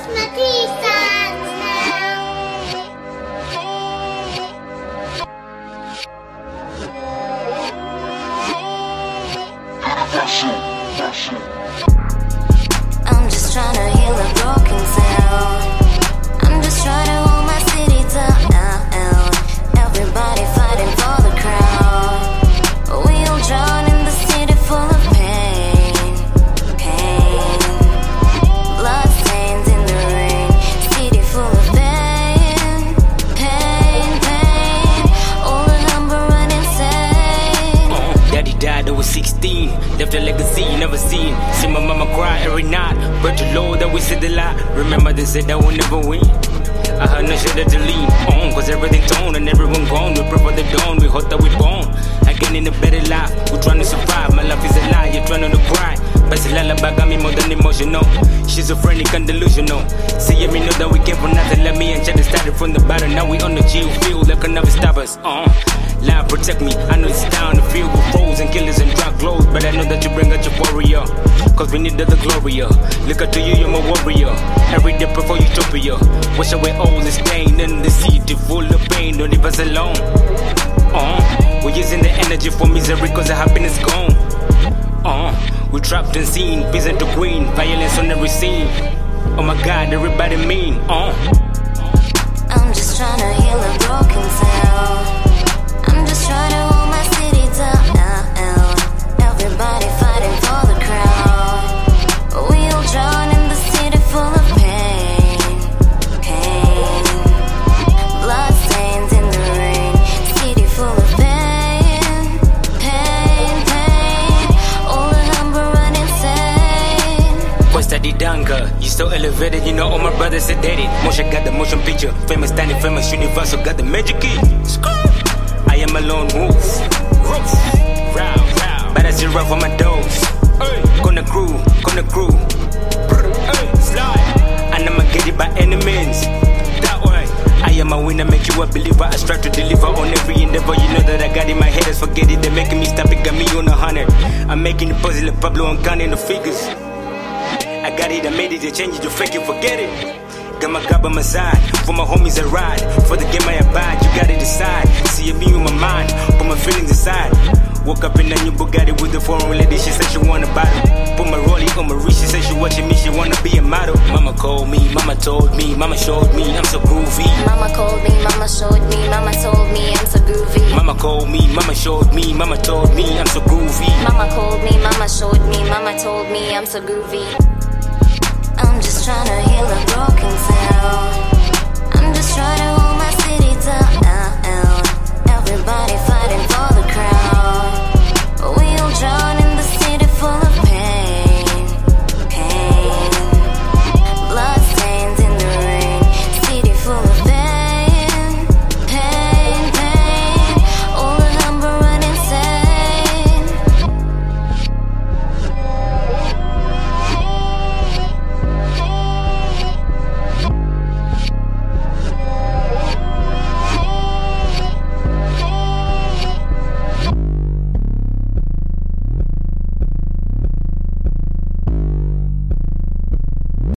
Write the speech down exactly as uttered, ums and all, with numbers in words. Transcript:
Basmati songs now. I'm just trying to heal a broken sound. I'm just trying to hold my city down. Everybody fighting for the crown. We all drown in the city full of pain, pain. Blood stains in the rain. City full of pain, pain, pain. All the number run insane. Uh, Daddy died, I was sixteen. Left a legacy never seen. See my mama cry every night. Pray to Lord that we said a lot. Remember they said that we'll never win. I had no shoulder to lean on, cause everything torn and everyone gone. We pray for the dawn, we hope that we're born again in a better life. We're trying to survive, my life is a lie, you're trying to cry. But it's a lullaby, got me more than emotional. Schizophrenic and delusional. See me know that we came from nothing. Let me and Chad started from the bottom. Now we on the jail field, that can never stop us. Uh Life protect me, I know it's down the field with foes and killers and drug lords. But I know that you bring out your warrior, cause we need the gloria. Look up to you, you're my warrior. Every day before utopia. Wash away all the stain in the city full of pain. Don't leave us alone. Uh, we're using the energy for misery cause the happiness gone. Uh, we're trapped and seen, peasant to queen, violence on every scene. Oh my god, everybody mean. Uh. I'm just trying to heal a broken sound. I'm just trying to hold my city down. Everybody fighting for the crown. We all drown in the city full of pain, pain. Blood stains in the rain. City full of pain, pain, pain. All the number run insane. Questa di Danga, you so elevated, you know all my brothers sedated. Motion got the motion picture, famous standing, famous universal, got the magic key. I am a lone wolf, roof, row, row. But I see rough on my doors. Gonna crew, gonna crew, hey, slide. And I'ma get it by any means. That way, I am a winner, make you a believer. I strive to deliver on every endeavor. You know that I got in my head, forget it. They're making me stop it, got me on a hundred. I'm making the puzzle of Pablo, I'm counting the figures. I got it, I made it, they change it, you fake it, forget it. Got my God by my side, for my homies I ride. For the game I abide, you gotta decide. See me with my mind, put my feelings aside. Woke up in a new Bugatti with the foreign lady, she said she wanna battle. Put my rollie on my wrist, she said she watching me, she wanna be a model. Mama called me, mama told me, mama showed me, I'm so groovy. Mama called me, mama showed me, mama told me, I'm so groovy. Mama called me, mama showed me, mama told me, I'm so groovy. Mama called me, mama showed me, mama told me, I'm so groovy.